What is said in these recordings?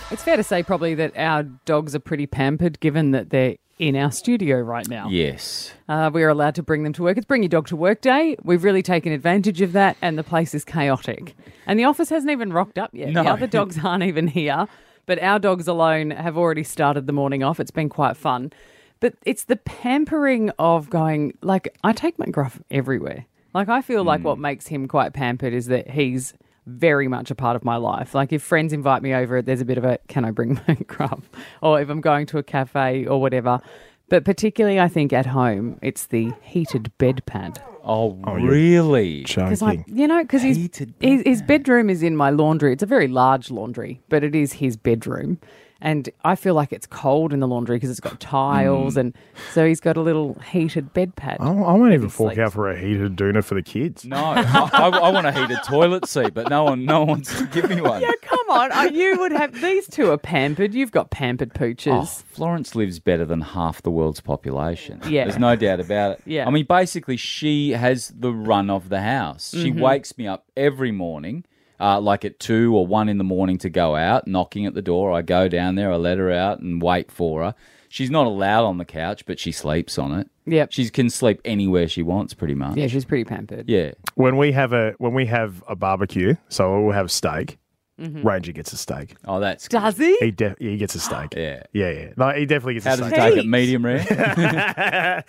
It's fair to say probably that our dogs are pretty pampered given that they're in our studio right now. Yes. We are allowed to bring them to work. It's Bring Your Dog to Work Day. We've really taken advantage of that, and the place is chaotic. And the office hasn't even rocked up yet. No. The other dogs aren't even here, but our dogs alone have already started the morning off. It's been quite fun. But it's the pampering of going, like, I take my Gruff everywhere. Like, I feel like what makes him quite pampered is that he's very much a part of my life. Like, if friends invite me over, there's a bit of a, can I bring my Gruff? Or if I'm going to a cafe or whatever. But particularly, I think, at home, it's the heated bed pad. Oh, really? Joking. Because his bedroom is in my laundry. It's a very large laundry, but it is his bedroom. And I feel like it's cold in the laundry because it's got tiles, and so he's got a little heated bed pad. I won't even fork sleeps. out for a heated doona for the kids. No, I want a heated toilet seat, but no one wants to give me one. Yeah, come on. You would have... These two are pampered. You've got pampered pooches. Oh, Florence lives better than half the world's population. Yeah. There's no doubt about it. Yeah. I mean, basically, she has the run of the house. She wakes me up every morning, like at 2 or 1 in the morning to go out, knocking at the door. I go down there, I let her out and wait for her. She's not allowed on the couch, but she sleeps on it. Yep. She can sleep anywhere she wants, pretty much. Yeah, she's pretty pampered. Yeah. When we have a barbecue, so we'll have steak. Ranger gets a steak. Oh, that's good. Does he? He gets a steak. Yeah. Yeah. No, he definitely gets How a does steak. he take it? Medium rare?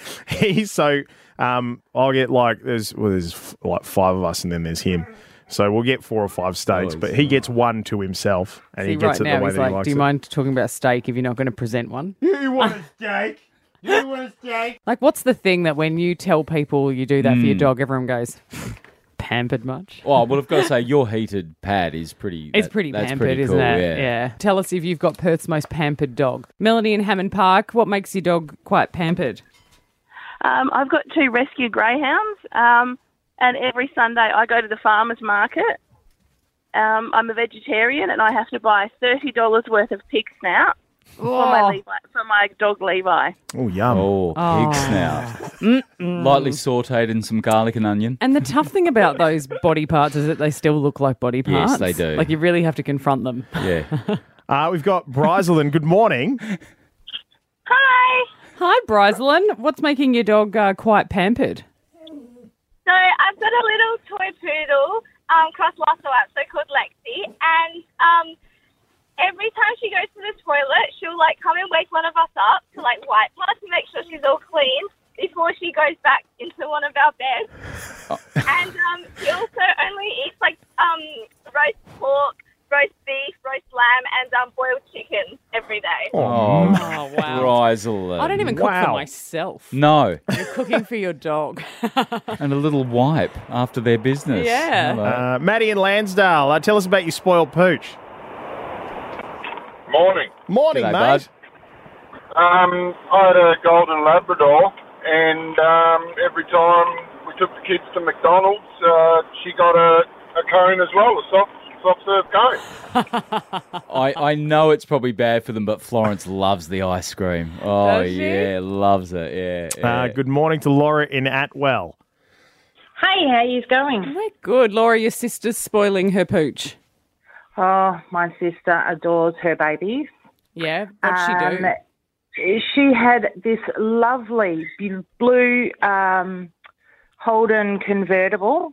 I'll get there's like 5 of us and then there's him. So we'll get 4 or 5 steaks, but he gets 1 to himself and See, he gets right it now the way he's that he like, likes do you it. mind talking about steak if you're not going to present one? You want a steak? You want a steak? Like, what's the thing that when you tell people you do that for your dog, everyone goes, pampered much? Well, I've got to say, your heated pad is pretty... It's pretty that's pampered, pretty isn't cool, it? Yeah. Tell us if you've got Perth's most pampered dog. Melanie in Hammond Park, what makes your dog quite pampered? I've got 2 rescue greyhounds, and every Sunday I go to the farmer's market. I'm a vegetarian, and I have to buy $30 worth of pig snout for my dog Levi. Oh, yum. Oh, pig snout. Lightly sautéed in some garlic and onion. And the tough thing about those body parts is that they still look like body parts. Yes, they do. Like, you really have to confront them. Yeah. We've got Bryselyn. Good morning. Hi! Hi, Bryselyn. What's making your dog quite pampered? So I've got a little toy poodle, cross Lhasa Apso called Lexi, and every time she goes to the toilet, she'll come and wake one of us up to wipe us and make sure she's all clean before she goes back into one of our beds. And she also only eats roast pork, roast beef, roast lamb, and boiled chicken every day. Oh, wow. Bryselyn. I don't even cook for Wow. myself. No. You're cooking for your dog. And a little wipe after their business. Yeah. Hello. Maddie in Lansdale. Tell us about your spoiled pooch. Morning. Morning, G'day, mate. bud. I had a golden Labrador, and every time we took the kids to McDonald's, she got a cone as well, a soft serve cone. I know it's probably bad for them, but Florence loves the ice cream. Oh, Does she? yeah, loves it. Yeah. Good morning to Laura in Atwell. Hey, how you going? Oh, good. Laura, your sister's spoiling her pooch. Oh, my sister adores her babies. Yeah? What'd she do? She had this lovely blue Holden convertible,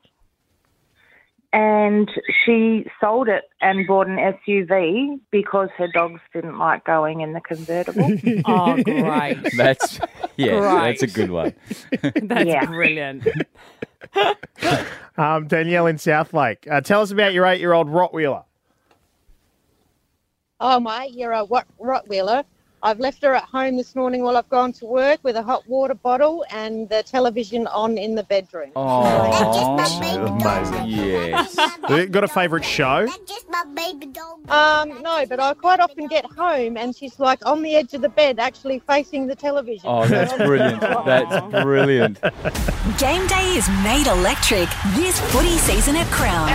and she sold it and bought an SUV because her dogs didn't like going in the convertible. Oh, great. That's Great. a good one. That's Yeah. brilliant. Danielle in Southlake. Tell us about your 8-year-old Rottweiler. Oh, mate, you're a Rottweiler. I've left her at home this morning while I've gone to work with a hot water bottle and the television on in the bedroom. Oh, Amazing. yes. Got a favourite show? No, but I quite often get home and she's on the edge of the bed actually facing the television. Oh, that's brilliant. That's brilliant. Game day is made electric this footy season at Crown.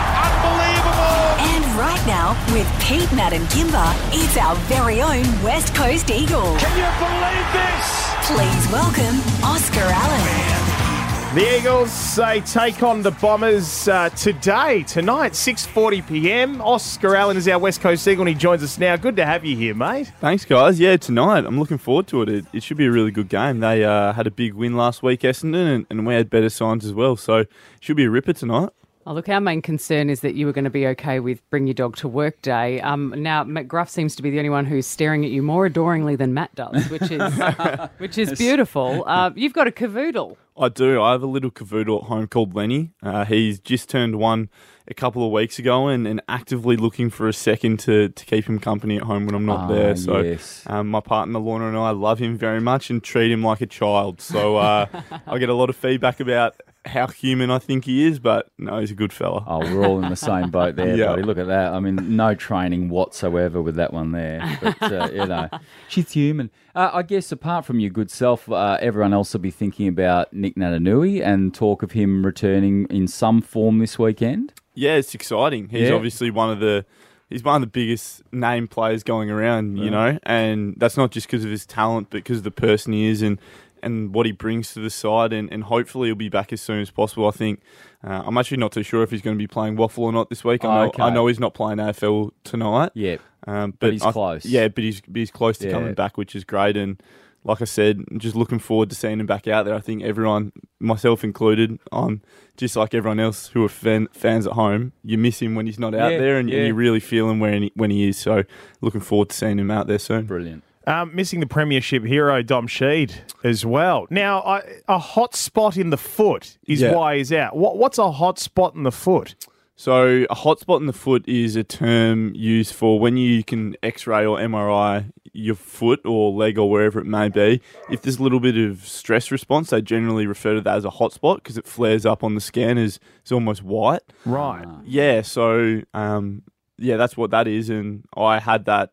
And right now, with Pete, Matt and Kimber, it's our very own West Coast Eagle. Can you believe this? Please welcome Oscar Allen. The Eagles, they take on the Bombers tonight, 6:40pm. Oscar Allen is our West Coast Eagle and he joins us now. Good to have you here, mate. Thanks, guys. Yeah, tonight. I'm looking forward to it. It should be a really good game. They had a big win last week, Essendon, and we had better signs as well. So it should be a ripper tonight. Oh, look, our main concern is that you were going to be okay with Bring Your Dog to Work Day. Now, McGruff seems to be the only one who's staring at you more adoringly than Matt does, which is beautiful. You've got a cavoodle. I do. I have a little cavoodle at home called Lenny. He's just turned one a couple of weeks ago and actively looking for a second to keep him company at home when I'm not there. So yes. My partner Lorna and I love him very much and treat him like a child. So I get a lot of feedback about how human I think he is, but no, he's a good fella. Oh, we're all in the same boat there, Yeah. buddy. Look at that. I mean, no training whatsoever with that one there. But, she's human. I guess apart from your good self, everyone else will be thinking about Nick Natanui and talk of him returning in some form this weekend. Yeah, it's exciting. He's Yeah. obviously one of the biggest name players going around, you know, and that's not just because of his talent, but because of the person he is and what he brings to the side, and hopefully he'll be back as soon as possible. I think I'm actually not too sure if he's going to be playing Waffle or not this week. I know he's not playing AFL tonight. Yeah, but he's close. Yeah, but he's close to coming back, which is great. And like I said, just looking forward to seeing him back out there. I think everyone, myself included, just like everyone else who are fans at home, you miss him when he's not out there, and you really feel him when he is. So looking forward to seeing him out there soon. Brilliant. Missing the premiership hero, Dom Sheed, as well. Now, a hot spot in the foot is why he's out. What's a hot spot in the foot? So a hot spot in the foot is a term used for when you can X-ray or MRI your foot or leg or wherever it may be. If there's a little bit of stress response, they generally refer to that as a hot spot because it flares up on the scan as it's almost white. Right. Yeah, so that's what that is. And I've had that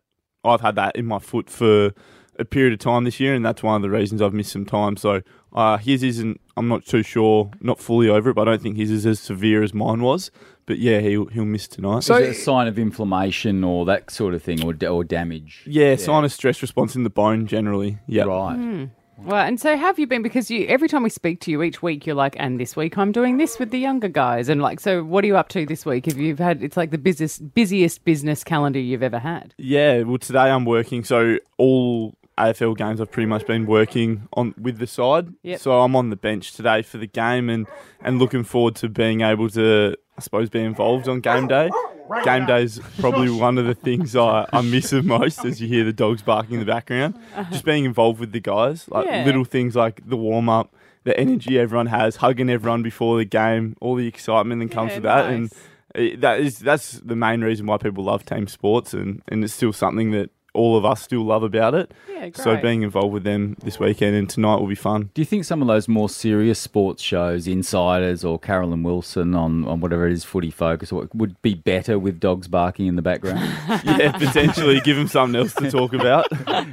in my foot for a period of time this year, and that's one of the reasons I've missed some time. So his isn't, I'm not too sure, not fully over it, but I don't think his is as severe as mine was. But yeah, he'll miss tonight. So is it a sign of inflammation or that sort of thing, or damage? Yeah, sign of stress response in the bone generally. Yeah, Right. Well, and so how have you been? Because every time we speak to you each week, you're like, and this week I'm doing this with the younger guys. And like, so what are you up to this week? If you've had, it's like the busiest business calendar you've ever had. Yeah, well, today I'm working. So all AFL games I've pretty much been working on with the side. Yep. So I'm on the bench today for the game and looking forward to being able to, I suppose, be involved on game day. Game day is probably one of the things I miss the most as you hear the dogs barking in the background. Just being involved with the guys, like little things like the warm-up, the energy everyone has, hugging everyone before the game, all the excitement that comes with that. Nice. And that's the main reason why people love team sports, and it's still something that all of us still love about it. Yeah, great. So being involved with them this weekend and tonight will be fun. Do you think some of those more serious sports shows, Insiders or Carolyn Wilson on whatever it is, Footy Focus, would be better with dogs barking in the background? Yeah, potentially give them something else to talk about.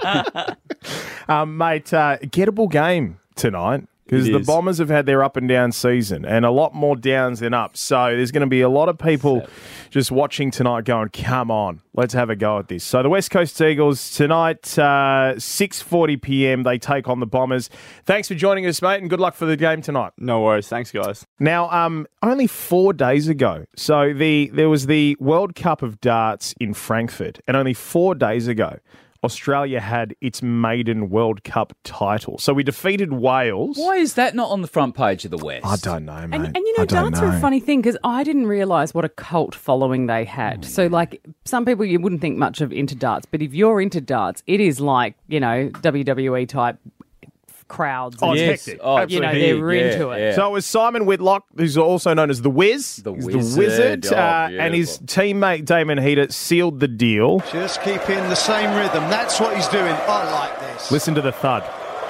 Mate, gettable game tonight. Because the Bombers have had their up and down season and a lot more downs than ups. So there's going to be a lot of people just watching tonight going, come on, let's have a go at this. So the West Coast Eagles tonight, 6:40pm, they take on the Bombers. Thanks for joining us, mate, and good luck for the game tonight. No worries. Thanks, guys. Now, only 4 days ago, so there was the World Cup of Darts in Frankfurt, and only 4 days ago, Australia had its maiden World Cup title. So we defeated Wales. Why is that not on the front page of the West? I don't know, mate. And you know, darts are a funny thing because I didn't realise what a cult following they had. So, like, some people you wouldn't think much of into darts, but if you're into darts, it is like, you know, WWE type crowds. Oh, it's Yes. hectic. Oh, You know, Absolutely. they're into it. Yeah. So it was Simon Whitlock, who's also known as the Wiz. The He's Wizard. the Wizard. Oh, And his beautiful. teammate Damon Heater sealed the deal. Just keeping the same rhythm. That's what he's doing. I like this. Listen to the thud.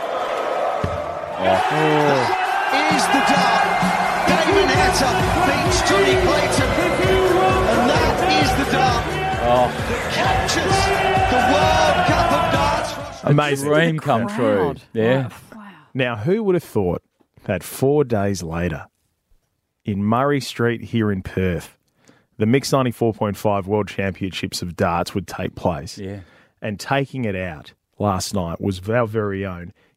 Is the dart. Damon Hatter beats Johnny Clayton. And that is the dart that captures the World Cup of Darts. Amazing. Dream come true. Crowd. Yeah. Wow. Now, who would have thought that 4 days later, in Murray Street here in Perth, the Mixed 94.5 World Championships of Darts would take place? Yeah. And taking it out last night was our very own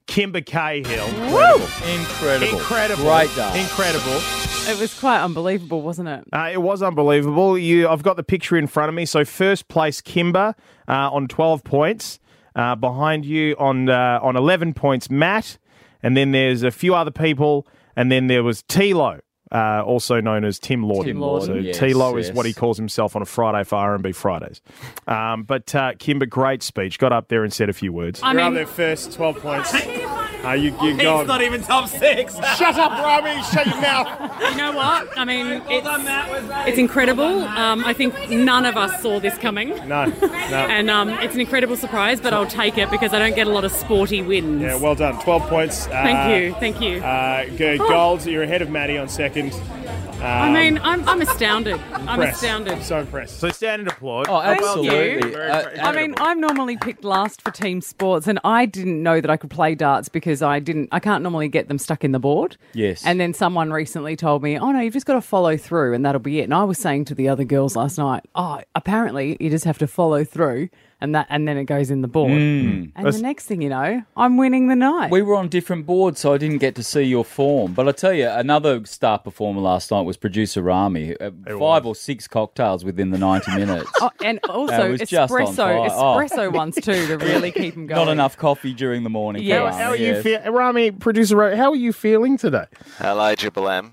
Kimber Cahill. Incredible. Incredible. Great dart. Incredible. It was quite unbelievable, wasn't it? It was unbelievable. I've got the picture in front of me. So first place, Kimber on 12 points. Behind you on 11 points, Matt. And then there's a few other people. And then there was Tilo, also known as Tim Lawden. Tim Lawden, So yes, Tilo is yes. what he calls himself on a Friday for R&B Fridays. But Kimber, great speech. Got up there and said a few words. I You're mean- up there first, 12 points. You He's gone. not even top 6. Shut up, Rami. Shut your mouth. You know what? I mean, it's incredible. I think none of us saw this coming. No. And it's an incredible surprise, but I'll take it because I don't get a lot of sporty wins. Yeah, well done. 12 points. Thank you. Gold, you're ahead of Maddie on second. I mean, I'm astounded. I'm Impressed. astounded. So impressed. So stand and applaud. Oh, Thank absolutely. you. I mean, I'm normally picked last for team sports, and I didn't know that I could play darts because I can't normally get them stuck in the board. Yes. And then someone recently told me, oh no, you've just got to follow through and that'll be it. And I was saying to the other girls last night, oh, apparently you just have to follow through and then it goes in the board. And the next thing you know, I'm winning the night. We were on different boards, so I didn't get to see your form. But I tell you, another star performer last night was producer Rami. 5 or 6 cocktails within the 90 minutes. Oh, and also was just on fire. espresso ones too to really keep them going. Not enough coffee during the morning. for Yes. Rami, How are you yes. Rami, producer Rami, how are you feeling today? Hello, Triple M.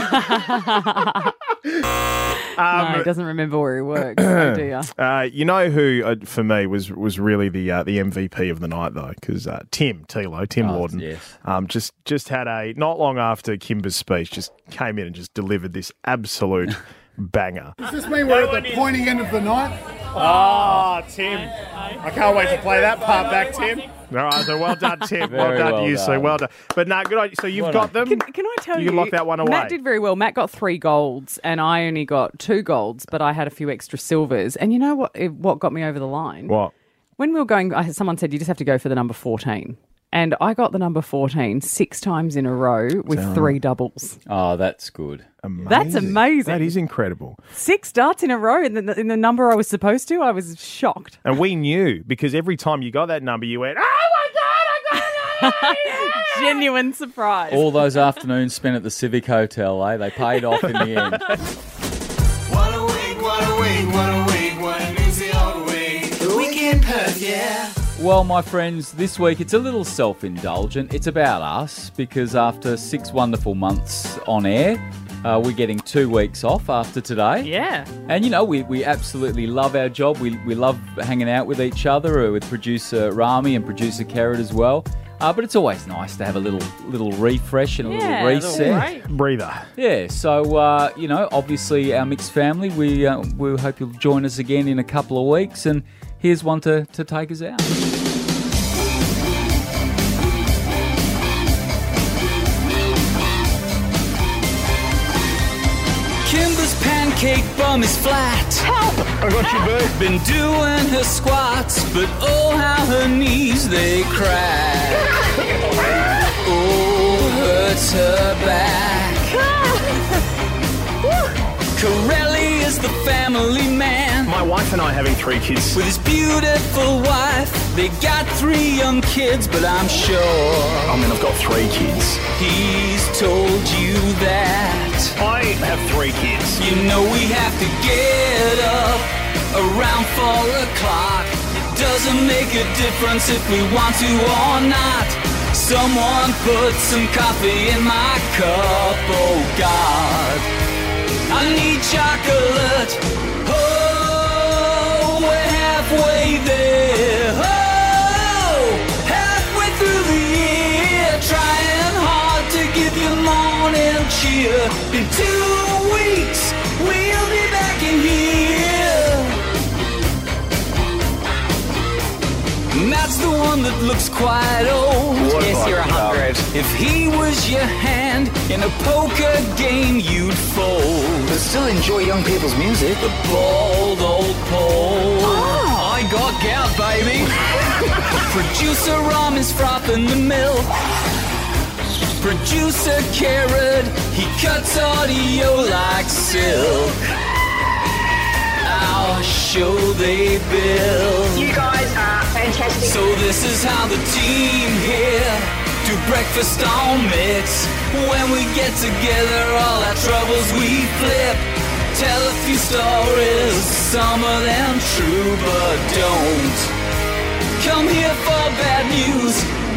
No, he doesn't remember where he works. Oh dear. You know who, for me, was really the MVP of the night, though, because Tim Lawden, yes. just had not long after Kimber's speech, just came in and just delivered this absolute banger. Does this mean we're at the pointy end of the night? Oh, Tim. I can't wait to play that part back, Tim. All right, so well done, Tim. Very well done to well you, done. Sue. Well done. But no, good on you. So you've got them. Can I tell you? You can lock that one away. Matt did very well. Matt got 3 golds and I only got 2 golds, but I had a few extra silvers. And you know what got me over the line? What? When we were going, someone said you just have to go for the number 14. And I got the number 14 6 times in a row with 3 doubles. Oh, that's good. Amazing. That's amazing. That is incredible. 6 darts in a row in the number I was supposed to. I was shocked. And we knew because every time you got that number, you went, oh my God, I got it! Genuine surprise. All those afternoons spent at the Civic Hotel, eh? They paid off in the end. What a week, what a week, what a week, what an easy old week. The weekend Perth, yeah. Well, my friends, this week it's a little self-indulgent. It's about us because after 6 wonderful months on air, we're getting 2 weeks off after today. Yeah. And, you know, we absolutely love our job. We love hanging out with each other, with producer Rami and producer Kerrod as well. But it's always nice to have a little refresh and a little reset. Breather. Yeah, so, you know, obviously our mixed family, we hope you'll join us again in a couple of weeks. And here's one to take us out. Kimber's pancake bum is flat. Help! I got you, boo. Been doing her squats, but oh, how her knees they crack. Oh, hurts her back. Corelli is the family man. My wife and I are having 3 kids. With his beautiful wife, they got 3 young kids, but I'm sure. I mean, I've got 3 kids. He's told you that. I have 3 kids. You know we have to get up around 4 o'clock. It doesn't make a difference if we want to or not. Someone put some coffee in my cup, oh God. I need chocolate. Oh, we're halfway there. Oh, halfway through the year, trying hard to give you morning cheer. In 2 weeks, we'll be back in here. And that's the one that looks quite old. Yes, you're 100. If he was your hand in a poker game, you'd fold. But still enjoy young people's music. The bald old pole. I got gout, baby. Producer Rom is frothing the milk. Producer Kerrod, he cuts audio like silk. Our show they build. You guys are fantastic. So this is how the team here you breakfast on mix. When we get together, all our troubles we flip. Tell a few stories, some of them true, but don't come here for bad news.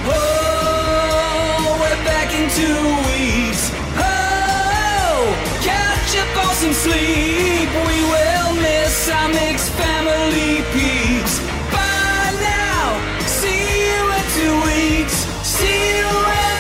Oh, we're back in 2 weeks. Oh, catch up on some sleep. We will miss our mixed family peeps. Bye now, see you in 2 weeks. See you in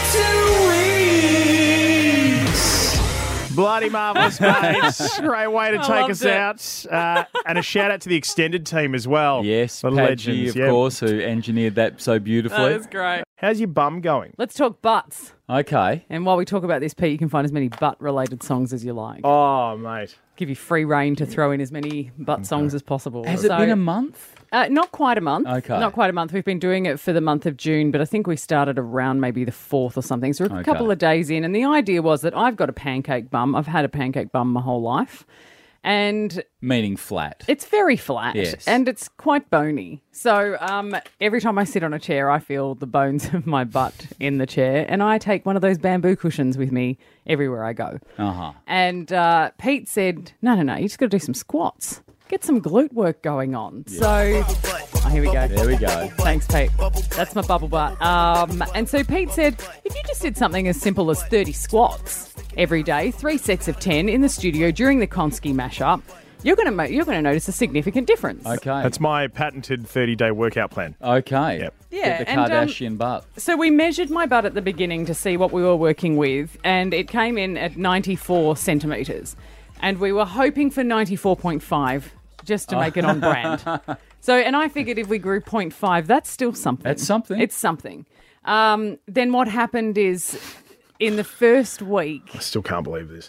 2 weeks. Bloody marvellous, mate. Great way to I take loved us it. out. And a shout out to the extended team as well. Yes, the Padgy, legends. of yeah. course, who engineered that so beautifully. That was great. How's your bum going? Let's talk butts. Okay. And while we talk about this, Pete, you can find as many butt-related songs as you like. Oh, mate. Give you free reign to throw in as many butt songs as possible. Has it been a month? Not quite a month. Okay. Not quite a month. We've been doing it for the month of June, but I think we started around maybe the 4th or something. So we're a couple of days in. And the idea was that I've got a pancake bum. I've had a pancake bum my whole life. And Meaning flat. it's very flat. Yes. And it's quite bony. So every time I sit on a chair, I feel the bones of my butt in the chair. And I take one of those bamboo cushions with me everywhere I go. Uh-huh. And Pete said, no, you just got to do some squats. Get some glute work going on. So, here we go. There we go. Thanks, Pete. That's my bubble butt. And so Pete said, if you just did something as simple as 30 squats every day, 3 sets of 10 in the studio during the Konski mashup, you're going to notice a significant difference. Okay. That's my patented 30-day workout plan. Okay. Yep. Yeah, Get the and, Kardashian butt. So we measured my butt at the beginning to see what we were working with, and it came in at 94 centimetres. And we were hoping for 94.5 just to make it on brand. So, and I figured if we grew 0.5, that's still something. That's something. It's something. Then what happened is in the first week, I still can't believe this.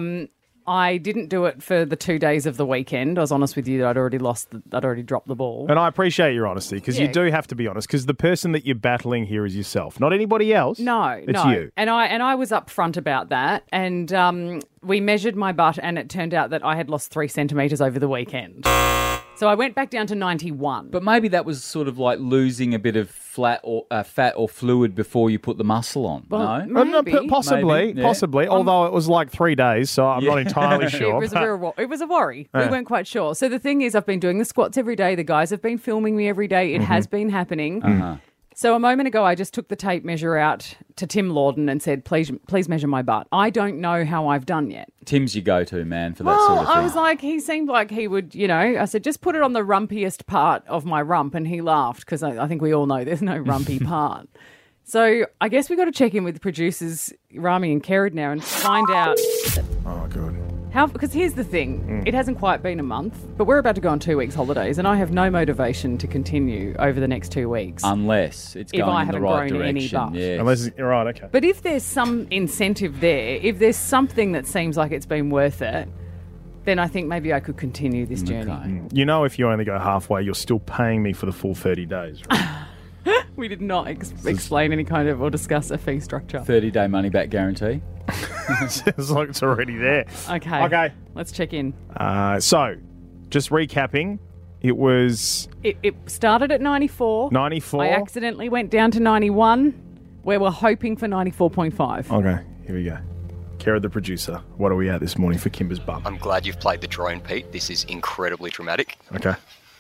I didn't do it for the 2 days of the weekend. I was honest with you that I'd already dropped the ball. And I appreciate your honesty because you Yeah. do have to be honest because the person that you're battling here is yourself, not anybody else. No, it's you. And I was upfront about that. And we measured my butt, and it turned out that I had lost 3 centimetres over the weekend. So I went back down to 91. But maybe that was sort of like losing a bit of fat or fluid before you put the muscle on. Well, no? maybe. Possibly, Maybe, yeah. possibly. Although it was like 3 days, so I'm not entirely sure. It was a worry. We Yeah. weren't quite sure. So the thing is, I've been doing the squats every day. The guys have been filming me every day. It has been happening. Uh-huh. So a moment ago, I just took the tape measure out to Tim Lawden and said, please measure my butt. I don't know how I've done yet. Tim's your go-to man for that Well, sort of thing. I was like, he seemed like he would, I said, just put it on the rumpiest part of my rump. And he laughed because I think we all know there's no rumpy part. So I guess we got to check in with producers Rami and Kerrod now and find out Oh, good. how, because here's the thing, it hasn't quite been a month, but we're about to go on 2 weeks holidays and I have no motivation to continue over the next 2 weeks. Unless it's If going I in the haven't right grown any direction. butt. Yes. Unless you're right, okay. But if there's some incentive there, if there's something that seems like it's been worth it, then I think maybe I could continue this journey. You know, if you only go halfway, you're still paying me for the full 30 days, right? We did not explain any kind of or discuss a fee structure. 30-day money-back guarantee. Sounds like it's already there. Okay. Okay. Let's check in. So, just recapping, it was It started at 94. 94. I accidentally went down to 91, where we're hoping for 94.5. Okay, here we go. Kara, the producer, what are we at this morning for Kimber's bum? I'm glad you've played the drone, Pete. This is incredibly traumatic. Okay.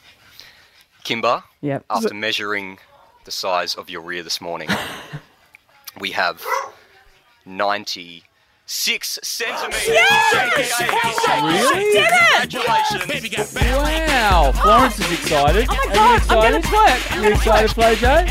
Kimber, Yep. after measuring the size of your rear this morning, we have 96 centimetres. Really? Congratulations. Wow. Florence is excited. Oh my Are God, you I'm excited? going to twerk. You excited, Flo Jo?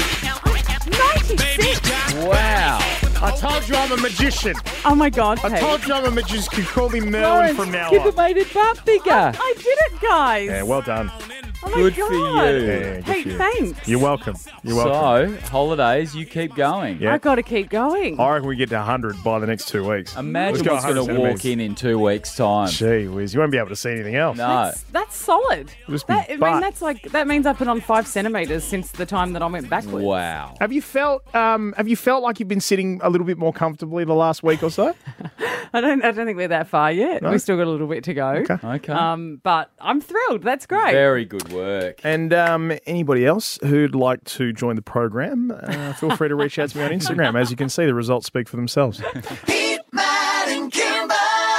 96. Wow. I told you I'm a magician. Oh my God, I Pete. told you I'm a magician. You can call me Merlin Florence, from now Kimber on. made it butt bigger. I did it, guys. Yeah, well done. Oh my Good God. for you. Yeah, good Pete, for you. thanks. You're welcome. You're welcome. So, holidays, you keep going. Yeah. I got to keep going. I reckon we get to 100 by the next 2 weeks. Imagine Let's go what's going 100 to walk centimetres. in 2 weeks' time. Gee whiz, you won't be able to see anything else. No. That's solid. Just be That, I butt. mean, that means I put on 5 centimetres since the time that I went backwards. Wow. Have you felt like you've been sitting a little bit more comfortably the last week or so? I don't think we're that far yet. No? We've still got a little bit to go. Okay. Okay. But I'm thrilled. That's great. Very good Good work. And anybody else who'd like to join the program, feel free to reach out to me on Instagram. As you can see, the results speak for themselves. Pete, Matt, and Kimber.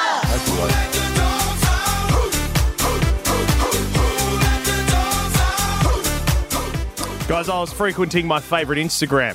Guys, I was frequenting my favourite Instagram,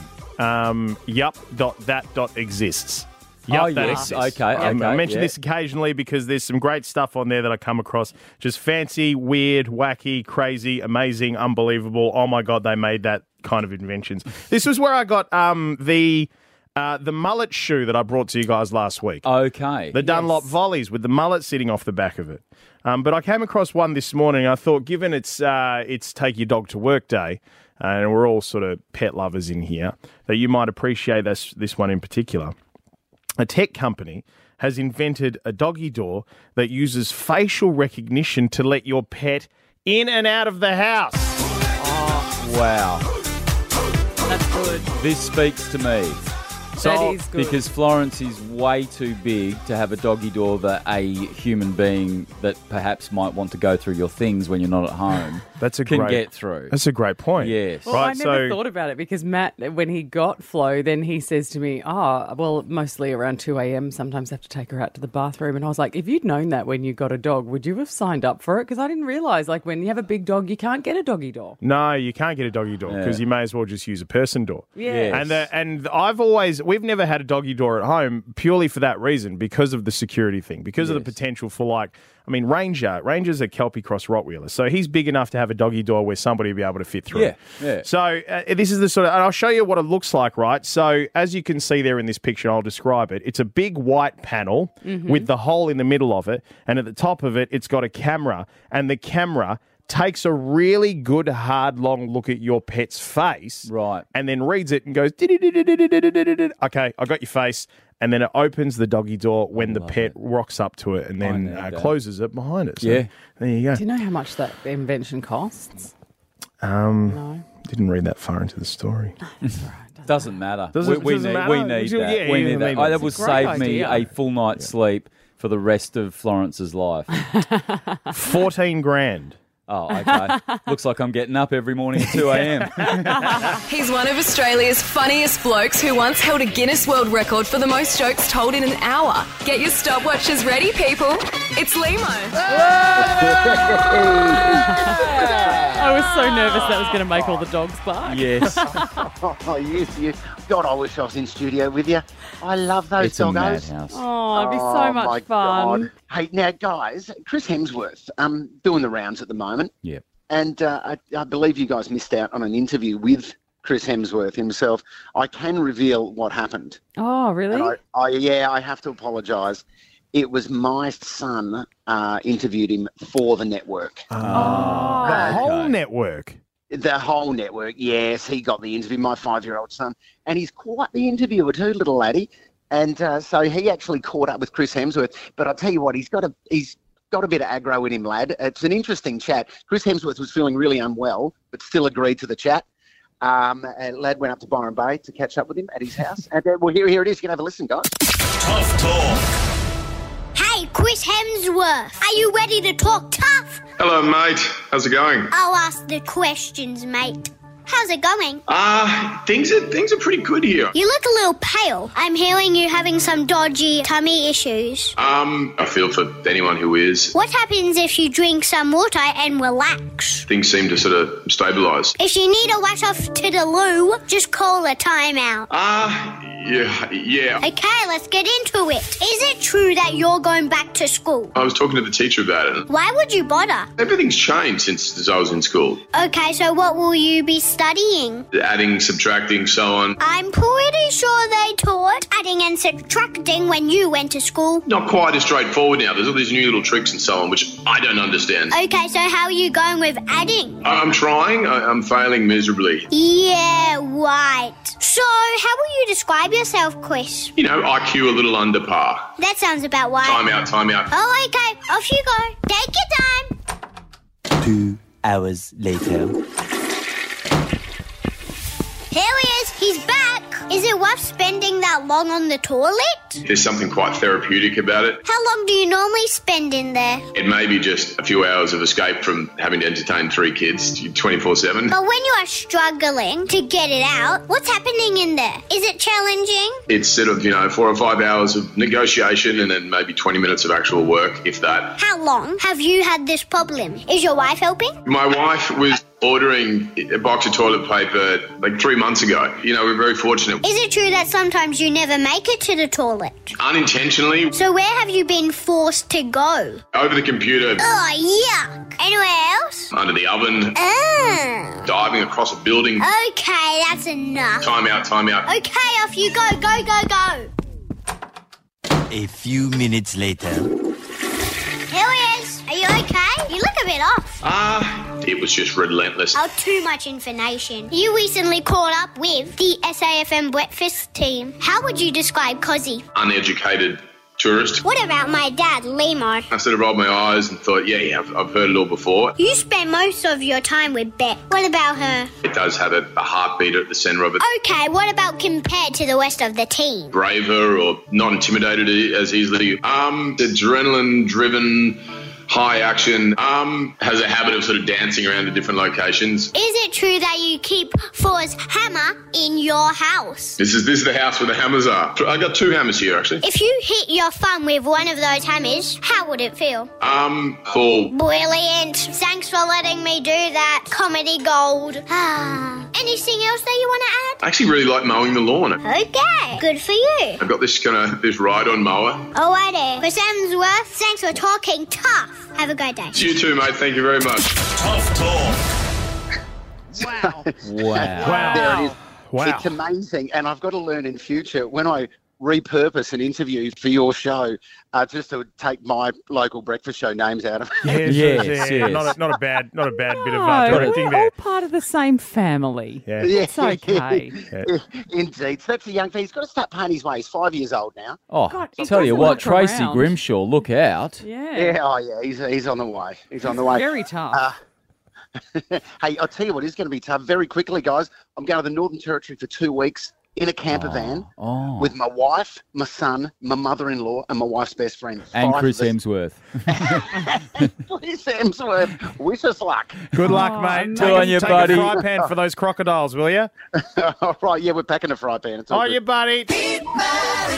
yup.that.exists. Yup, that exists. Okay, I mention this occasionally because there's some great stuff on there that I come across. Just fancy, weird, wacky, crazy, amazing, unbelievable. Oh my God, they made that kind of inventions. This was where I got the mullet shoe that I brought to you guys last week. Okay. The Dunlop Volleys with the mullet sitting off the back of it. But I came across one this morning. I thought, given it's Take Your Dog to Work Day, and we're all sort of pet lovers in here, that you might appreciate this one in particular. A tech company has invented a doggy door that uses facial recognition to let your pet in and out of the house. Oh, wow. That's good. This speaks to me. That is good. Because Florence is way too big to have a doggy door that a human being that perhaps might want to go through your things when you're not at home can get through. That's a great point. Yes. Well, I never thought about it because Matt, when he got Flo, then he says to me, mostly around 2 a.m, sometimes I have to take her out to the bathroom. And I was like, if you'd known that when you got a dog, would you have signed up for it? Because I didn't realise, like, when you have a big dog, you can't get a doggy door. No, you can't get a doggy door because you may as well just use a person door. Yeah. Yes. And we've never had a doggy door at home purely for that reason, because of the security thing, because of the potential for Ranger's a Kelpie Cross Rottweiler, so he's big enough to have a doggy door where somebody will be able to fit through. Yeah. So this is the sort of, and I'll show you what it looks like, right? So as you can see there in this picture, I'll describe it. It's a big white panel with the hole in the middle of it, and at the top of it, it's got a camera, and the camera takes a really good, hard, long look at your pet's face, right, and then reads it and goes, okay, I got your face, and then it opens the doggy door when the pet rocks up to it and then closes it behind it. So there you go. Do you know how much that invention costs? No. Didn't read that far into the story. That's all right. Doesn't matter. We need that. We need that. That will save me a full night's sleep for the rest of Florence's life. 14 grand. Oh, okay. Looks like I'm getting up every morning at 2 a.m. He's one of Australia's funniest blokes who once held a Guinness World Record for the most jokes told in an hour. Get your stopwatches ready, people. It's Limo. I was so nervous that was going to make all the dogs bark. Yes. Yes. God, I wish I was in studio with you. I love those it's doggos. It's a madhouse. Oh, it'd be so much fun. God. Hey, now, guys, Chris Hemsworth, doing the rounds at the moment. Yep. And I believe you guys missed out on an interview with Chris Hemsworth himself. I can reveal what happened. Oh, really? And I have to apologise. It was my son interviewed him for the network. The whole network? The whole network, yes. He got the interview, my 5-year-old son. And he's quite the interviewer too, little laddie. And so he actually caught up with Chris Hemsworth. But I'll tell you what, he's got a bit of aggro in him, lad. It's an interesting chat. Chris Hemsworth was feeling really unwell, but still agreed to the chat. And lad went up to Byron Bay to catch up with him at his house. And here it is. You can have a listen, guys. Tough Talk. Hey, Chris Hemsworth, are you ready to talk tough? Hello, mate. How's it going? I'll ask the questions, mate. How's it going? Things are pretty good here. You look a little pale. I'm hearing you having some dodgy tummy issues. I feel for anyone who is. What happens if you drink some water and relax? Things seem to sort of stabilise. If you need a wash off to the loo, just call a timeout. Yeah. Okay, let's get into it. Is it true that you're going back to school? I was talking to the teacher about it. Why would you bother? Everything's changed since I was in school. Okay, so what will you be studying? Adding, subtracting, so on. I'm pretty sure they taught adding and subtracting when you went to school. Not quite as straightforward now. There's all these new little tricks and so on, which I don't understand. Okay, so how are you going with adding? I'm trying. I'm failing miserably. Yeah, right. So, how will you describe yourself, Chris? You know, IQ a little under par. That sounds about right. Time out. Oh, okay. Off you go. Take your time. 2 hours later. Here he is. He's back. Is it worth spending that long on the toilet? There's something quite therapeutic about it. How long do you normally spend in there? It may be just a few hours of escape from having to entertain 3 kids 24/7. But when you are struggling to get it out, what's happening in there? Is it challenging? It's sort of, 4 or 5 hours of negotiation and then maybe 20 minutes of actual work, if that. How long have you had this problem? Is your wife helping? My wife was ordering a box of toilet paper like 3 months ago. We're very fortunate. Is it true that sometimes you never make it to the toilet? Unintentionally. So where have you been forced to go? Over the computer. Oh, yuck. Anywhere else? Under the oven. Diving across a building. Okay, that's enough. Time out. Okay, off you go. Go. A few minutes later. Here he is. Are you okay? You look a bit off. It was just relentless. Oh, too much information. You recently caught up with the SAFM breakfast team. How would you describe Cozzy? Uneducated tourist. What about my dad, Limo? I sort of rolled my eyes and thought, I've heard it all before. You spend most of your time with Beth. What about her? It does have a heartbeat at the centre of it. Okay, what about compared to the rest of the team? Braver or not intimidated as easily. Adrenaline-driven, high action. Has a habit of sort of dancing around to different locations. Is it true that you keep Thor's hammer in your house? This is the house where the hammers are. I got 2 hammers here, actually. If you hit your thumb with one of those hammers, how would it feel? Full. Brilliant. Thanks for letting me do that. Comedy gold. Anything else that you want to add? I actually really like mowing the lawn. Okay, good for you. I've got this ride-on mower. Alrighty. Chris Hemsworth, thanks for talking tough. Have a great day. You too, mate. Thank you very much. Tough talk. Wow. There it is. Wow. It's amazing. And I've got to learn in future when I repurpose an interview for your show, just to take my local breakfast show names out of it. Yes. Not a bad bit of directing we're there. all part of the same family. Yeah. It's okay. Indeed. So that's the young thing. He's got to start paying his way. He's 5 years old now. Oh, God, he tell you doesn't what, look Tracy around. Grimshaw, look out. Yeah. He's on the way. He's on the way. Very tough. Hey, I'll tell you what is going to be tough. Very quickly, guys, I'm going to the Northern Territory for 2 weeks in a camper van with my wife, my son, my mother-in-law, and my wife's best friend. And Chris Hemsworth. Chris Hemsworth. Wish us luck. Good luck, mate. Good on you, buddy. Take a fry pan for those crocodiles, will you? All right, we're packing a fry pan. It's all Oh, good. you buddy. Pete, Matt,